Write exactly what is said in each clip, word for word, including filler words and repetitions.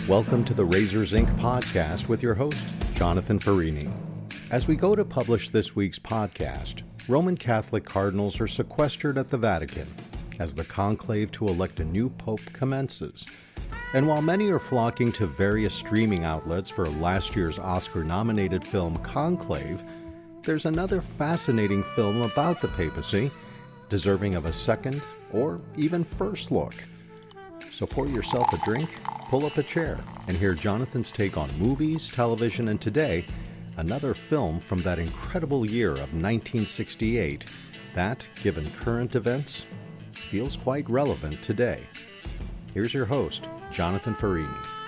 Welcome to the Razors Incorporated podcast with your host, Jonathan Farini. As we go to publish this week's podcast, Roman Catholic cardinals are sequestered at the Vatican as the conclave to elect a new pope commences. And while many are flocking to various streaming outlets for last year's Oscar-nominated film Conclave, there's another fascinating film about the papacy, deserving of a second or even first look. So pour yourself a drink, pull up a chair, and hear Jonathan's take on movies, television, and today, another film from that incredible year of nineteen sixty-eight that, given current events, feels quite relevant today. Here's your host, Jonathan Farini.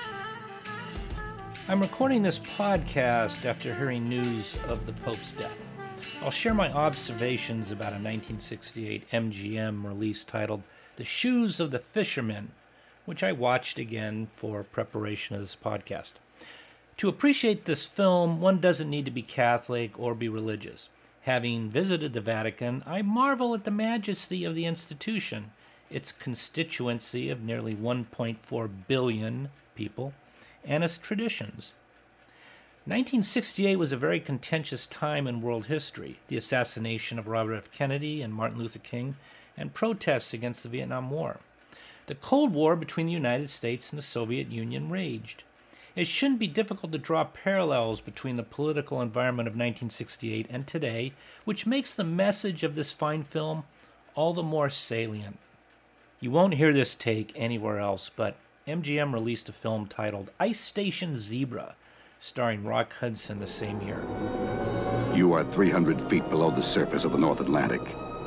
I'm recording this podcast after hearing news of the Pope's death. I'll share my observations about a nineteen sixty-eight M G M release titled The Shoes of the Fisherman, which I watched again for preparation of this podcast. To appreciate this film, one doesn't need to be Catholic or be religious. Having visited the Vatican, I marvel at the majesty of the institution, its constituency of nearly one point four billion people, and its traditions. nineteen sixty-eight was a very contentious time in world history. The assassination of Robert F. Kennedy and Martin Luther King, and protests against the Vietnam War. The Cold War between the United States and the Soviet Union raged. It shouldn't be difficult to draw parallels between the political environment of nineteen sixty-eight and today, which makes the message of this fine film all the more salient. You won't hear this take anywhere else, but M G M released a film titled Ice Station Zebra, starring Rock Hudson the same year. You are three hundred feet below the surface of the North Atlantic.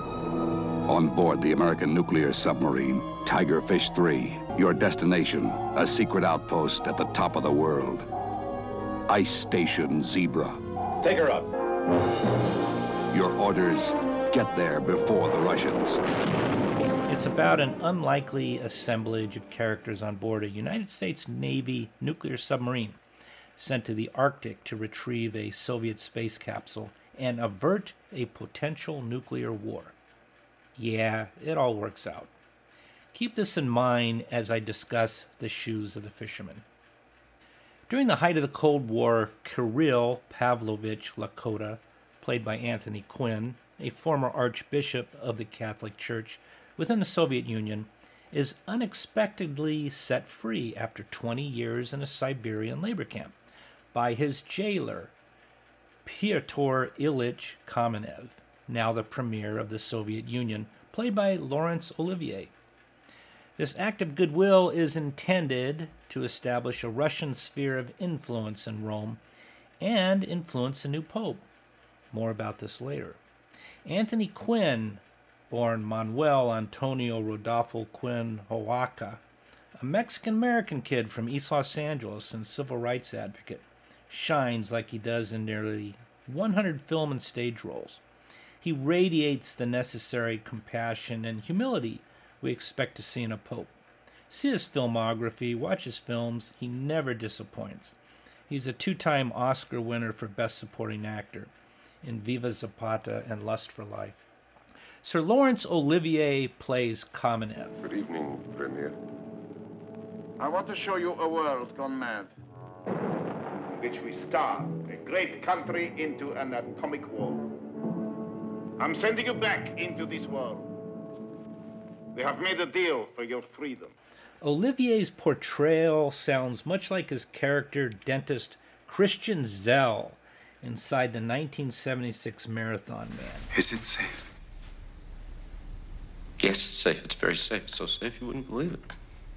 On board the American nuclear submarine, Tigerfish three. Your destination, a secret outpost at the top of the world. Ice Station Zebra. Take her up. Your orders, get there before the Russians. It's about an unlikely assemblage of characters on board a United States Navy nuclear submarine sent to the Arctic to retrieve a Soviet space capsule and avert a potential nuclear war. Yeah, it all works out. Keep this in mind as I discuss The Shoes of the Fisherman. During the height of the Cold War, Kirill Pavlovich Lakota, played by Anthony Quinn, a former archbishop of the Catholic Church within the Soviet Union, is unexpectedly set free after twenty years in a Siberian labor camp by his jailer, Pyotr Ilyich Kamenev, now the premier of the Soviet Union, played by Laurence Olivier. This act of goodwill is intended to establish a Russian sphere of influence in Rome and influence a new pope. More about this later. Anthony Quinn, born Manuel Antonio Rodolfo Quinn Hoaca, a Mexican-American kid from East Los Angeles and civil rights advocate, shines like he does in nearly one hundred film and stage roles. He radiates the necessary compassion and humility we expect to see in a pope. See his filmography, watch his films, he never disappoints. He's a two-time Oscar winner for Best Supporting Actor in Viva Zapata and Lust for Life. Sir Laurence Olivier plays Kamenev. Good evening, Premier. I want to show you a world gone mad, in which we starve a great country into an atomic war. I'm sending you back into this world. We have made a deal for your freedom. Olivier's portrayal sounds much like his character dentist Christian Zell inside the nineteen seventy-six Marathon Man. Is it safe? Yes, it's safe. It's very safe. It's so safe you wouldn't believe it.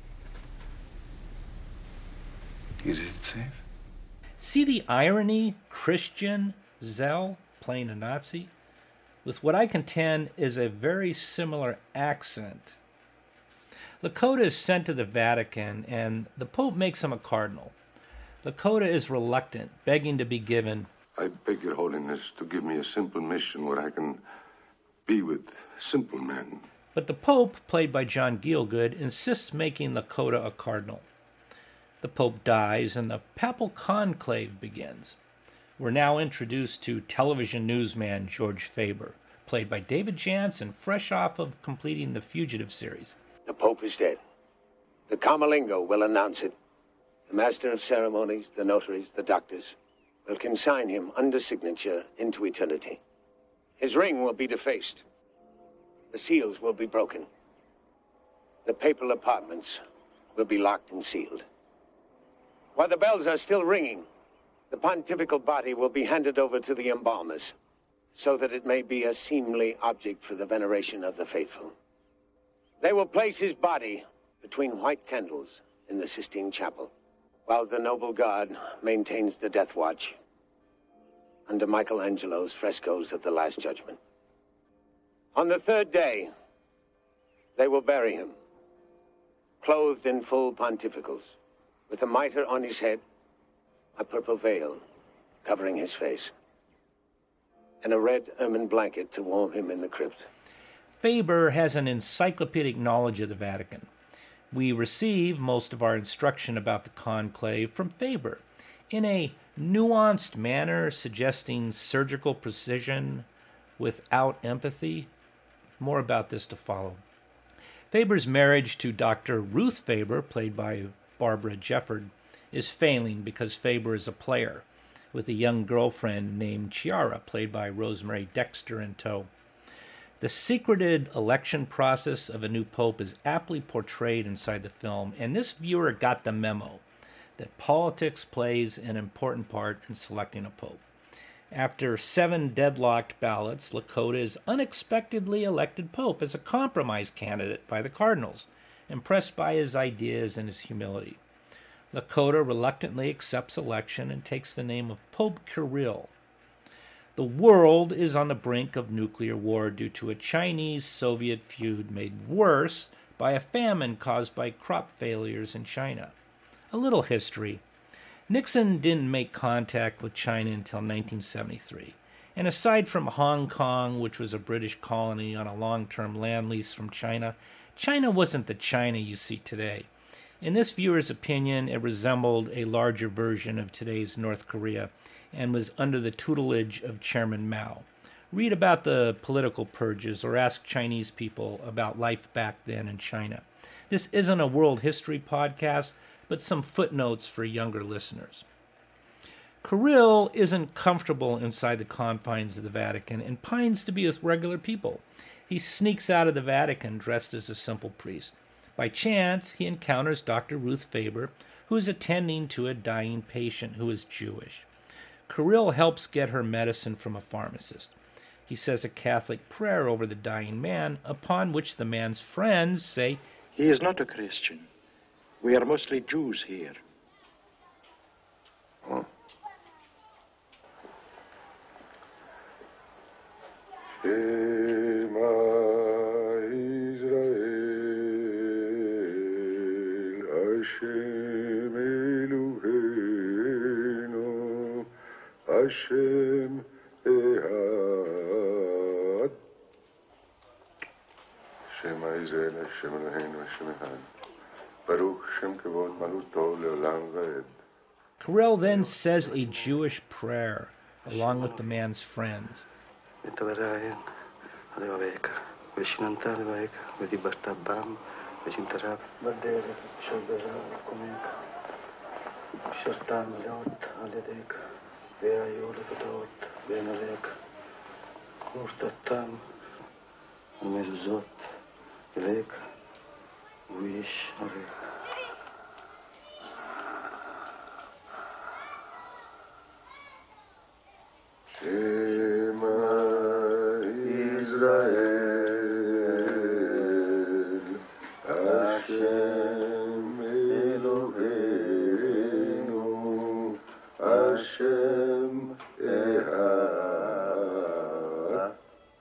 Is it safe? See the irony? Christian Zell playing a Nazi with what I contend is a very similar accent. Lakota is sent to the Vatican, and the Pope makes him a cardinal. Lakota is reluctant, begging to be given, I beg your holiness to give me a simple mission where I can be with simple men. But the Pope, played by John Gielgud, insists making Lakota a cardinal. The Pope dies, and the papal conclave begins. We're now introduced to television newsman George Faber, played by David Janssen, fresh off of completing the Fugitive series. The Pope is dead. The Camerlengo will announce it. The master of ceremonies, the notaries, the doctors will consign him under signature into eternity. His ring will be defaced. The seals will be broken. The papal apartments will be locked and sealed. While the bells are still ringing, the pontifical body will be handed over to the embalmers, so that it may be a seemly object for the veneration of the faithful. They will place his body between white candles in the Sistine Chapel, while the noble guard maintains the death watch under Michelangelo's frescoes of the Last Judgment. On the third day, they will bury him, clothed in full pontificals, with a mitre on his head, a purple veil covering his face, and a red ermine blanket to warm him in the crypt. Faber has an encyclopedic knowledge of the Vatican. We receive most of our instruction about the conclave from Faber in a nuanced manner, suggesting surgical precision without empathy. More about this to follow. Faber's marriage to Doctor Ruth Faber, played by Barbara Jefford, is failing because Faber is a player, with a young girlfriend named Chiara, played by Rosemary Dexter, in tow. The secreted election process of a new pope is aptly portrayed inside the film, and this viewer got the memo that politics plays an important part in selecting a pope. After seven deadlocked ballots, Lakota is unexpectedly elected pope as a compromise candidate by the cardinals, impressed by his ideas and his humility. Lakota reluctantly accepts election and takes the name of Pope Kirill. The world is on the brink of nuclear war due to a Chinese-Soviet feud made worse by a famine caused by crop failures in China. A little history. Nixon didn't make contact with China until nineteen seventy-three. And aside from Hong Kong, which was a British colony on a long-term land lease from China, China wasn't the China you see today. In this viewer's opinion, it resembled a larger version of today's North Korea and was under the tutelage of Chairman Mao. Read about the political purges or ask Chinese people about life back then in China. This isn't a world history podcast, but some footnotes for younger listeners. Kirill isn't comfortable inside the confines of the Vatican and pines to be with regular people. He sneaks out of the Vatican dressed as a simple priest. By chance, he encounters Doctor Ruth Faber, who is attending to a dying patient who is Jewish. Kirill helps get her medicine from a pharmacist. He says a Catholic prayer over the dying man, upon which the man's friends say, "He is not a Christian. We are mostly Jews here." Oh. Shema Israel, Hashem Eloheinu, Hashem Ehad. Shema Israel, Hashem Eloheinu, Hashem Ehad. Baruch Shem Kevod Maluto Leolam Vaed. Kirill then says a Jewish prayer along with the man's friends. Shema Israel, Hashem Eloheinu, Hashem Ehad.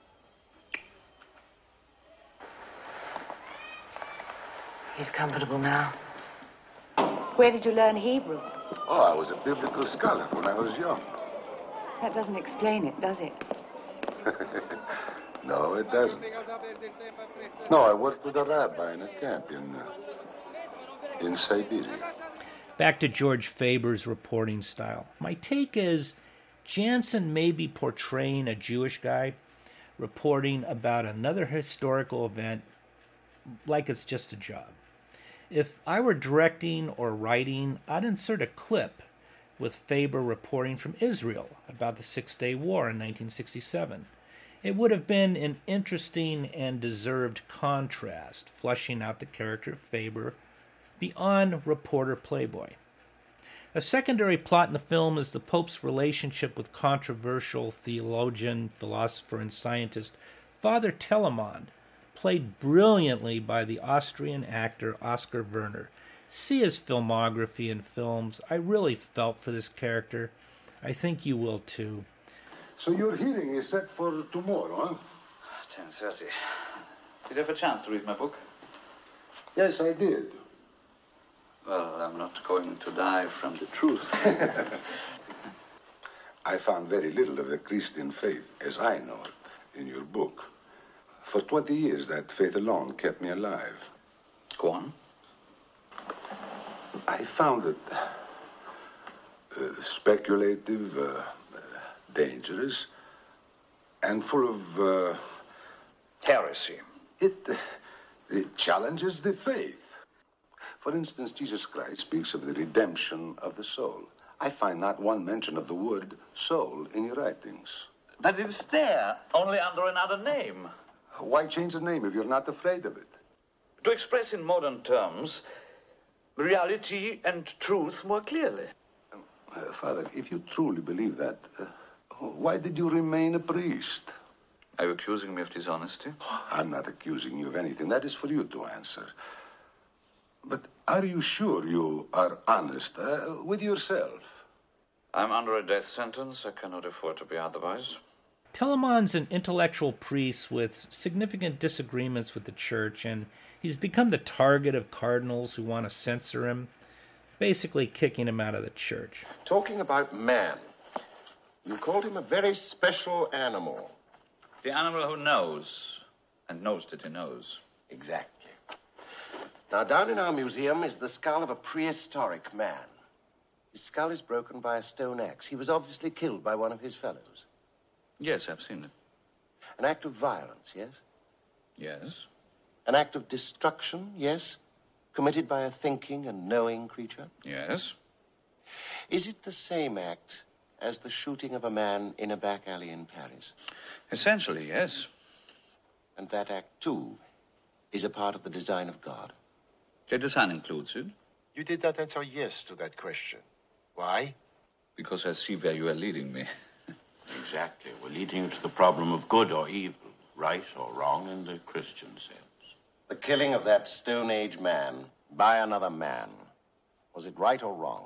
He's comfortable now. Where did you learn Hebrew? Oh, I was a biblical scholar when I was young. That doesn't explain it, does it? No, it doesn't. No, I worked with a rabbi in a camp in, uh, in Siberia. Back to George Faber's reporting style. My take is Jansen may be portraying a Jewish guy reporting about another historical event like it's just a job. If I were directing or writing, I'd insert a clip with Faber reporting from Israel about the Six-Day War in nineteen sixty-seven. It would have been an interesting and deserved contrast, fleshing out the character of Faber beyond reporter playboy. A secondary plot in the film is the Pope's relationship with controversial theologian, philosopher, and scientist Father Telemon, played brilliantly by the Austrian actor Oskar Werner. See his filmography and films. I really felt for this character. I think you will too. So your hearing is set for tomorrow, huh? ten thirty. Did you have a chance to read my book? Yes, I did. Well, I'm not going to die from the truth. I found very little of the Christian faith, as I know it, in your book. For twenty years, that faith alone kept me alive. Go on. I found it uh, speculative, uh, uh, dangerous, and full of uh, heresy. It, uh, it challenges the faith. For instance, Jesus Christ speaks of the redemption of the soul. I find not one mention of the word soul in your writings. But it's there, only under another name. Why change the name if you're not afraid of it? To express in modern terms reality and truth more clearly. Uh, Father, if you truly believe that, uh, why did you remain a priest? Are you accusing me of dishonesty? I'm not accusing you of anything. That is for you to answer. But are you sure you are honest uh, with yourself? I'm under a death sentence. I cannot afford to be otherwise. Telemon's an intellectual priest with significant disagreements with the church, and he's become the target of cardinals who want to censor him, basically kicking him out of the church. Talking about man, you called him a very special animal. The animal who knows, and knows that he knows. Exactly. Now, down in our museum is the skull of a prehistoric man. His skull is broken by a stone axe. He was obviously killed by one of his fellows. Yes, I've seen it. An act of violence, yes? Yes. An act of destruction, yes? Committed by a thinking and knowing creature? Yes. Is it the same act as the shooting of a man in a back alley in Paris? Essentially, yes. And that act, too, is a part of the design of God? The design includes it. You did not answer yes to that question. Why? Because I see where you are leading me. Exactly. We're leading you to the problem of good or evil, right or wrong in the Christian sense. The killing of that Stone Age man by another man. Was it right or wrong?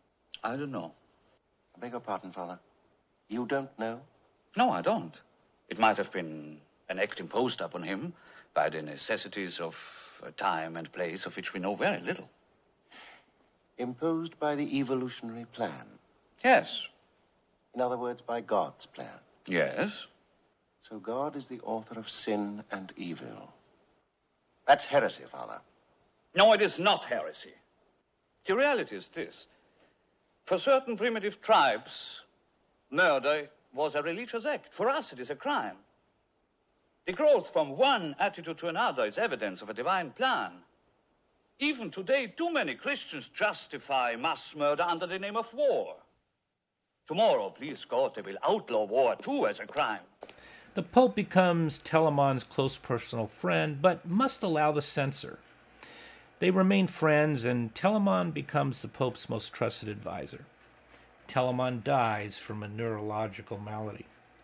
I don't know. I beg your pardon, Father. You don't know? No, I don't. It might have been an act imposed upon him by the necessities of a time and place of which we know very little. Imposed by the evolutionary plan? Yes. In other words, by God's plan? Yes. So God is the author of sin and evil. That's heresy, Father. No, it is not heresy. The reality is this. For certain primitive tribes, murder was a religious act. For us, it is a crime. The growth from one attitude to another is evidence of a divine plan. Even today, too many Christians justify mass murder under the name of war. Tomorrow, please God, they will outlaw war too as a crime. The Pope becomes Telemon's close personal friend, but must allow the censor. They remain friends, and Telemon becomes the Pope's most trusted advisor. Telemon dies from a neurological malady.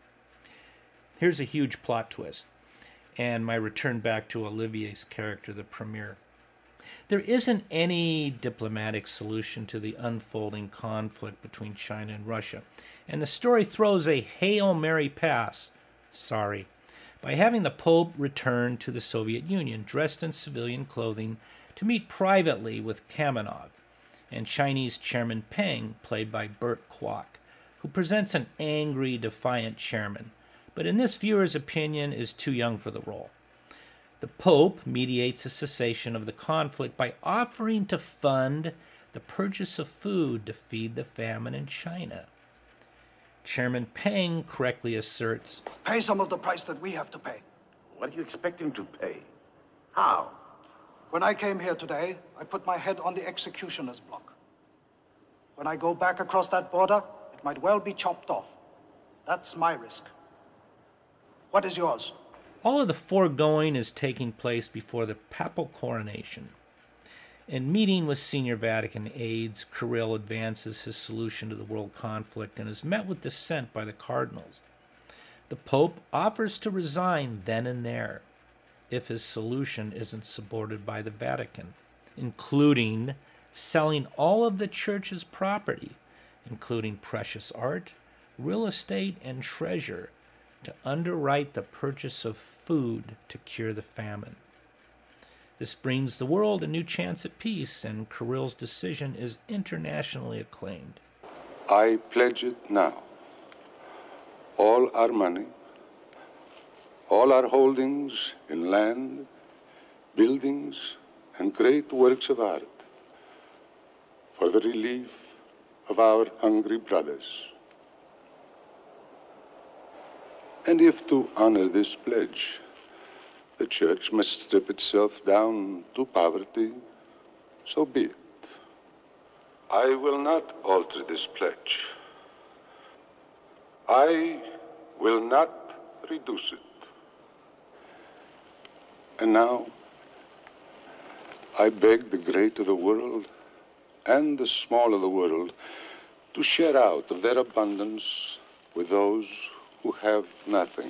Here's a huge plot twist, and my return back to Olivier's character, the Premier. There isn't any diplomatic solution to the unfolding conflict between China and Russia, and the story throws a Hail Mary pass, sorry, by having the Pope return to the Soviet Union dressed in civilian clothing to meet privately with Kamenov and Chinese Chairman Peng, played by Burt Kwok, who presents an angry, defiant chairman, but in this viewer's opinion is too young for the role. The Pope mediates a cessation of the conflict by offering to fund the purchase of food to feed the famine in China. Chairman Peng correctly asserts, "Pay some of the price that we have to pay." What do you expect him to pay? How? When I came here today, I put my head on the executioner's block. When I go back across that border, it might well be chopped off. That's my risk. What is yours? All of the foregoing is taking place before the papal coronation. In meeting with senior Vatican aides, Kirill advances his solution to the world conflict and is met with dissent by the cardinals. The Pope offers to resign then and there if his solution isn't supported by the Vatican, including selling all of the church's property, including precious art, real estate, and treasure, to underwrite the purchase of food to cure the famine. This brings the world a new chance at peace, and Kirill's decision is internationally acclaimed. I pledge it now. All our money, all our holdings in land, buildings, and great works of art for the relief of our hungry brothers. And if to honor this pledge, the Church must strip itself down to poverty, so be it. I will not alter this pledge. I will not reduce it. And now, I beg the great of the world and the small of the world to share out of their abundance with those who have nothing.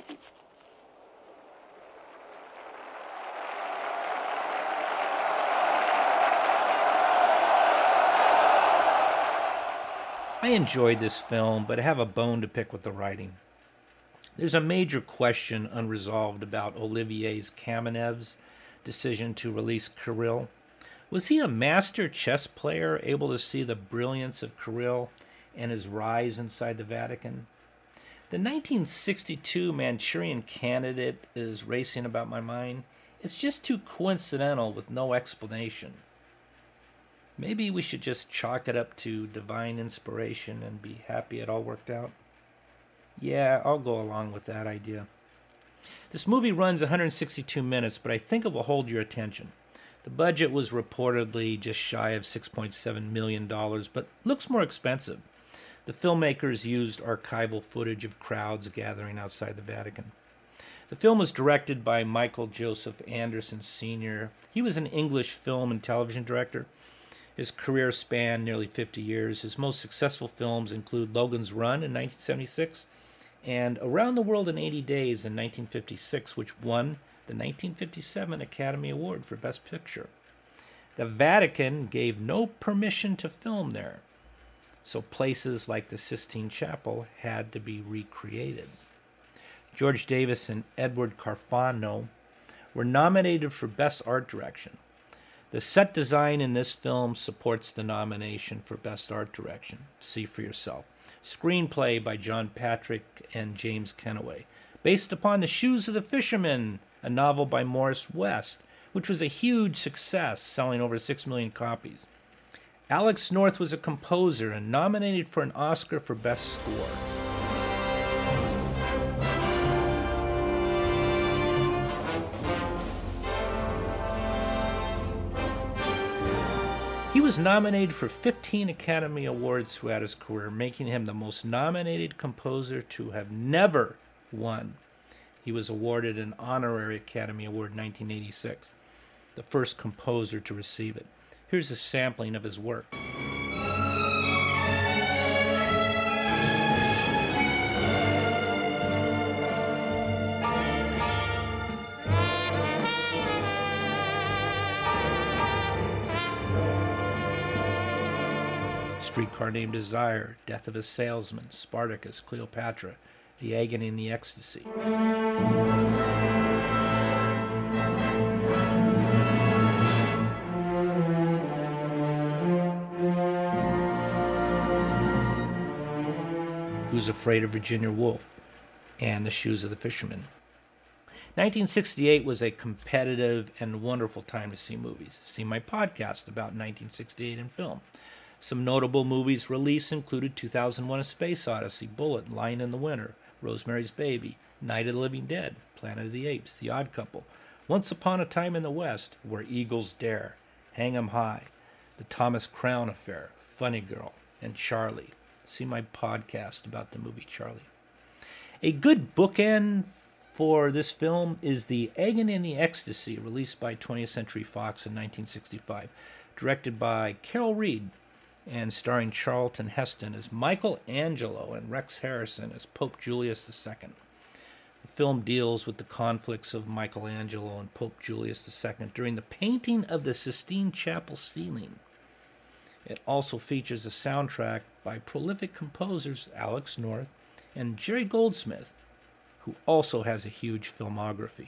I enjoyed this film, but I have a bone to pick with the writing. There's a major question unresolved about Olivier Kamenev's decision to release Kirill. Was he a master chess player, able to see the brilliance of Kirill and his rise inside the Vatican? The nineteen sixty-two Manchurian Candidate is racing about my mind. It's just too coincidental with no explanation. Maybe we should just chalk it up to divine inspiration and be happy it all worked out. Yeah, I'll go along with that idea. This movie runs one hundred sixty-two minutes, but I think it will hold your attention. The budget was reportedly just shy of six point seven million dollars, but looks more expensive. The filmmakers used archival footage of crowds gathering outside the Vatican. The film was directed by Michael Joseph Anderson Senior He was an English film and television director. His career spanned nearly fifty years. His most successful films include Logan's Run in nineteen seventy-six and Around the World in eighty days in nineteen fifty-six, which won the nineteen fifty-seven Academy Award for Best Picture. The Vatican gave no permission to film there, so places like the Sistine Chapel had to be recreated. George Davis and Edward Carfano were nominated for Best Art Direction. The set design in this film supports the nomination for Best Art Direction. See for yourself. Screenplay by John Patrick and James Kenaway, based upon The Shoes of the Fisherman, a novel by Morris West, which was a huge success, selling over six million copies. Alex North was a composer and nominated for an Oscar for Best Score. He was nominated for fifteen Academy Awards throughout his career, making him the most nominated composer to have never won. He was awarded an honorary Academy Award in nineteen eighty-six, the first composer to receive it. Here's a sampling of his work. Streetcar Named Desire, Death of a Salesman, Spartacus, Cleopatra, The Agony and the Ecstasy. Who's Afraid of Virginia Woolf, and The Shoes of the Fisherman. nineteen sixty-eight was a competitive and wonderful time to see movies. See my podcast about nineteen sixty-eight in film. Some notable movies released included two thousand one: A Space Odyssey, Bullet, Lion in the Winter, Rosemary's Baby, Night of the Living Dead, Planet of the Apes, The Odd Couple, Once Upon a Time in the West, Where Eagles Dare, Hang 'em High, The Thomas Crown Affair, Funny Girl, and Charlie. See my podcast about the movie Charlie. A good bookend for this film is The Agony and the Ecstasy, released by twentieth Century Fox in nineteen sixty-five, directed by Carol Reed and starring Charlton Heston as Michelangelo and Rex Harrison as Pope Julius the Second. The film deals with the conflicts of Michelangelo and Pope Julius the Second during the painting of the Sistine Chapel ceiling. It also features a soundtrack by prolific composers Alex North and Jerry Goldsmith, who also has a huge filmography.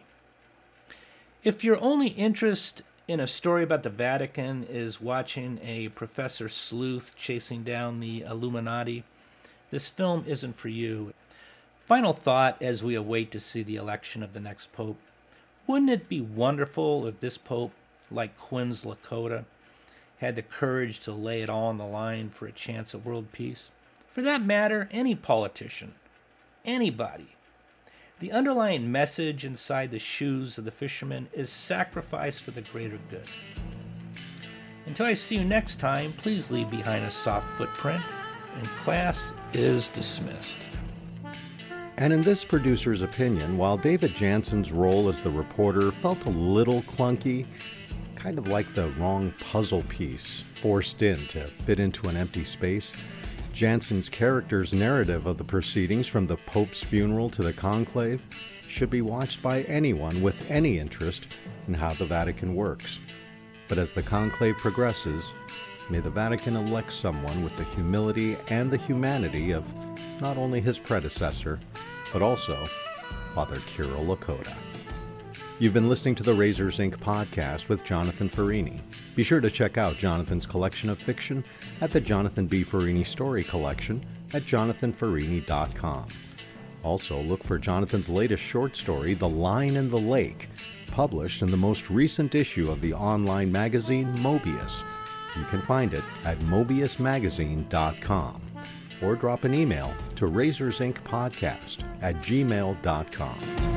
If your only interest in a story about the Vatican is watching a Professor Sleuth chasing down the Illuminati, this film isn't for you. Final thought as we await to see the election of the next pope. Wouldn't it be wonderful if this pope, like Quinn's Lakota, had the courage to lay it all on the line for a chance at world peace? For that matter, any politician, anybody. The underlying message inside the shoes of the fisherman is sacrifice for the greater good. Until I see you next time, please leave behind a soft footprint, and class is dismissed. And in this producer's opinion, while David Jansen's role as the reporter felt a little clunky, kind of like the wrong puzzle piece forced in to fit into an empty space, Jansen's character's narrative of the proceedings from the Pope's funeral to the conclave should be watched by anyone with any interest in how the Vatican works. But as the conclave progresses, may the Vatican elect someone with the humility and the humanity of not only his predecessor, but also Father Kirill Lakota. You've been listening to the Razors Incorporated podcast with Jonathan Farini. Be sure to check out Jonathan's collection of fiction at the Jonathan B. Farini Story Collection at jonathan farini dot com. Also, look for Jonathan's latest short story, The Line in the Lake, published in the most recent issue of the online magazine Mobius. You can find it at mobius magazine dot com. Or drop an email to razorsinc podcast at gmail dot com.